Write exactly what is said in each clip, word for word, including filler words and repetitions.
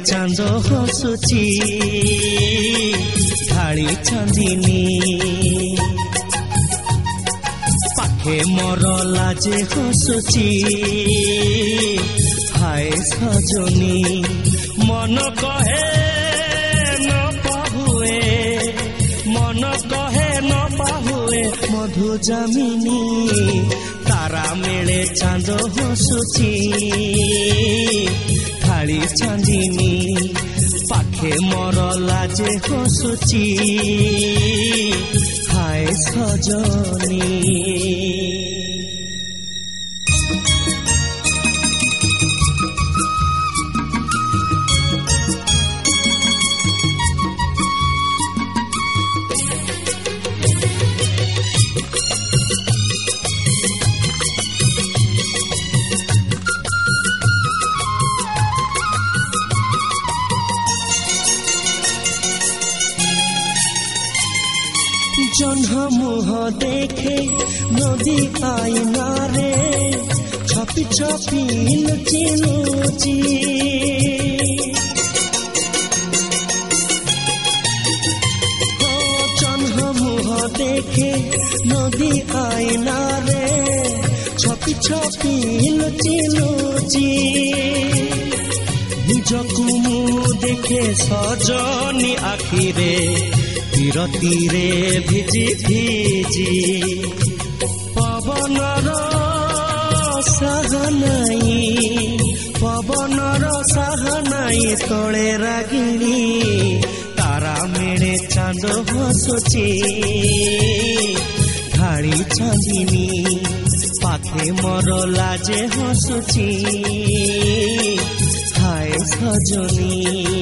चांद हसुची ढाली चांदिनी पाखे मोर लाजे हसुची हाय सजनी मन कहे न पाहुए मन कहे न पाहुए मधु जामिनी तारा मेले चांद हसुची ढाली चांदिनी पाखे मोर लाजे हसुची हाय सजनी जन्ह मुह देखे नदी आईना रे छपी छपी लुची लुची जन्ह मुह देखे नदी आईना रे छपी छपी लुची लुची निजकु मु देखे सजनी आखिरे तीरती रे भिजी भिजी पवनर साहनाई पवनर साहनाई तले रागिणी तारा मेले चांद हसुची ढाली चांदिनी पाखे मोर लाजे हसुची हाय सजनी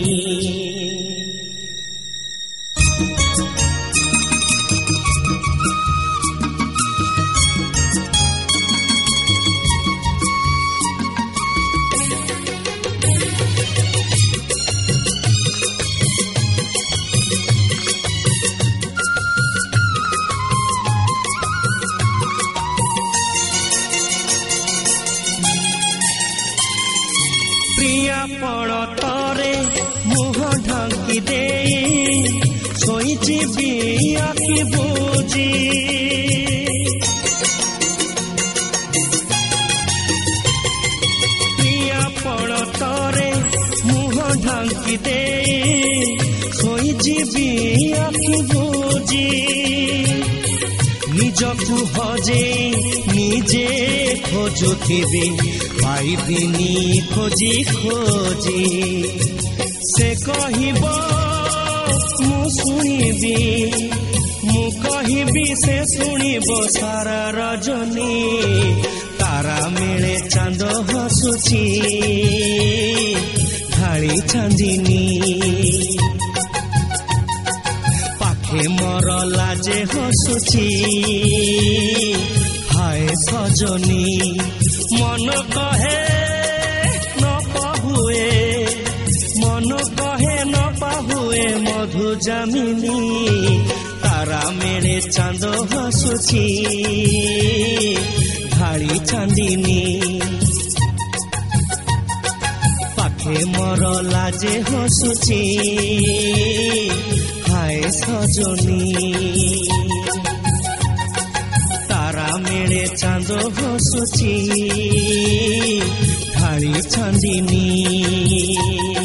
पड़तरे मुह ढंकी दे सोईची भी आखि बुझी प्रिया पड़तरे मुह ढंकी दे सोईची भी आखि बुझी निजकु हजे निजे खोजुथिबी पाइबिनी खोजी खोजी से कहब मु शुणिबी मु कहबी से शुणिब सारा रजनी तारा मेले चांद हसुची ढाली चांदिनी पाखे मोर लाजे हसुची हाय सजनी मन कहे न पाहुए मन कहे न पाहुए मधु जामिनी तारा मेले चांद हसुची ढाली चांदिनी पाखे मोर लाजे हसुची हाय सजनी तारा मेले चांद हसुची ढाली चांदिनी।